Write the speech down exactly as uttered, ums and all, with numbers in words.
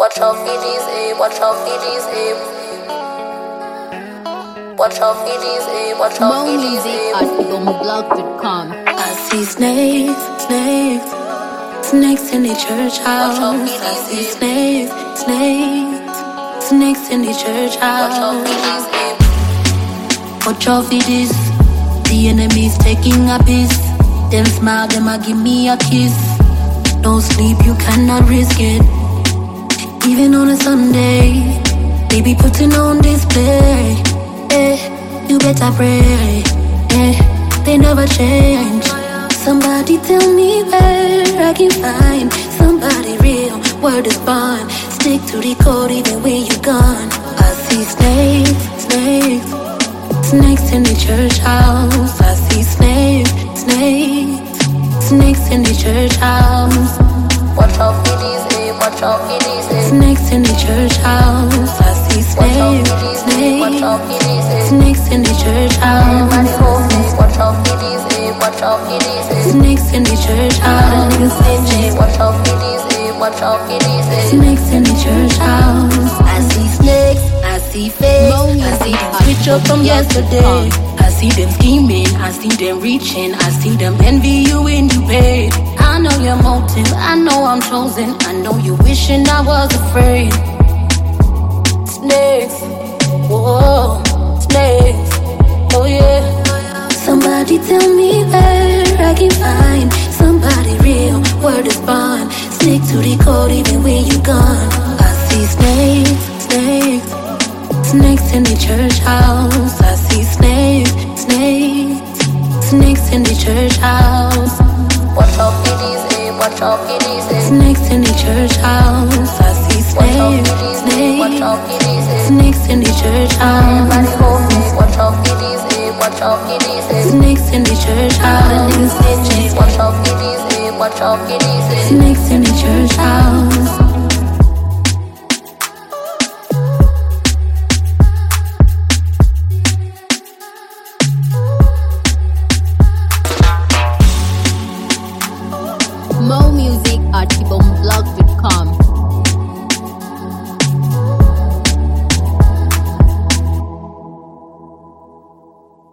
Watch out for these, eh? Watch out for these, eh? Watch out for these, eh? Watch out for these, eh? More music at blog dot com. I see snakes, snakes, snakes in the church house. I see snakes, snakes, snakes in the church Watch out for house. these, eh? Watch out for this. The enemy's taking a piece. Them smile, them a give me a kiss. Don't sleep, you cannot risk it. Even on a Sunday, they be putting on display. Eh, you better pray. Eh, they never change. Somebody tell me where I can find somebody real. Word is bond. Stick to the code even when you gone. I see snakes, snakes, snakes in the church house. I see snakes, snakes, snakes in the church house. Watch out for these, eh? Watch out for these, eh? Snakes in the church house. I see Watch out snakes, for these, eh? Watch out for snakes, these, eh? snakes in the church Everybody house. hold me. Watch out for these, eh? Watch out for these, eh? Snakes in the church All the niggas house. stingy. Watch out for these, eh? Watch out for these, eh? Snakes in the church house. I see snakes, I see fakes, I see them switch up from yesterday. I see them scheming, I see them reaching, I see them envy you when you paid. I know your motive, I know I'm chosen, I know you wishing I was afraid. Snakes, whoa, snakes, oh yeah. Somebody tell me where I can find somebody real. Word is bond. Stick to the code even when you gone. I see snakes, snakes, snakes in the church house. I see snakes, snakes, snakes in the church house. Watch out for these, eh? Watch out for these, eh? Snakes in the church house. I see Watch out snakes, for these, eh? Watch out snakes, for these, eh? snakes in the church Everybody house. hold me. Watch out for these, eh? Watch out for these, eh? Snakes in the church All the niggas house. stingy. Watch out for these, eh? Watch out for these, eh? Snakes in the church house. More music at blog dot com.